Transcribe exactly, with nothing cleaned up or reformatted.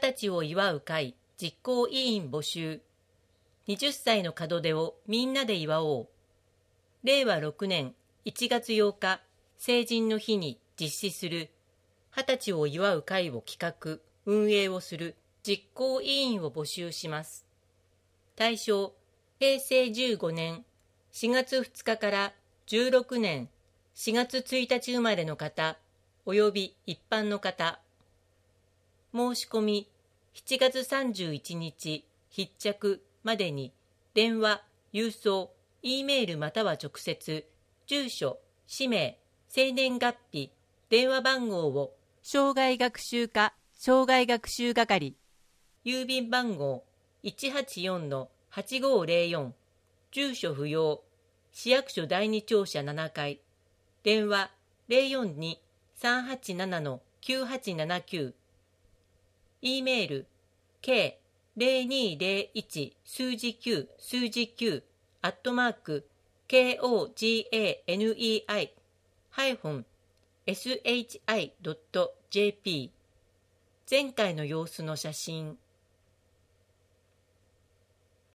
二十歳を祝う会実行委員募集。はたちの門出をみんなで祝おう。れいわろくねんいちがつようか成人の日に実施する二十歳を祝う会を企画・運営をする実行委員を募集します。対象、へいせいじゅうごねんしがつふつかからじゅうろくねんしがつついたち生まれの方および一般の方。申し込みしちがつさんじゅういちにち必着までに電話、郵送、Eメールまたは直接、住所、氏名、生年月日、電話番号を障害学習課障害学習係、郵便番号 いちはちよんのはちごーぜろよん、住所不要、市役所だいに庁舎ななかい、電話 ゼロよんに さんはちななのきゅうはちななきゅう、Eメール ケーゼロにゼロいち 数字きゅう数字きゅうアットマーク ケーオージーエーエヌイーアイ ハイフン エスエイチアイ ドット ジェーピー。 前回の様子の写真。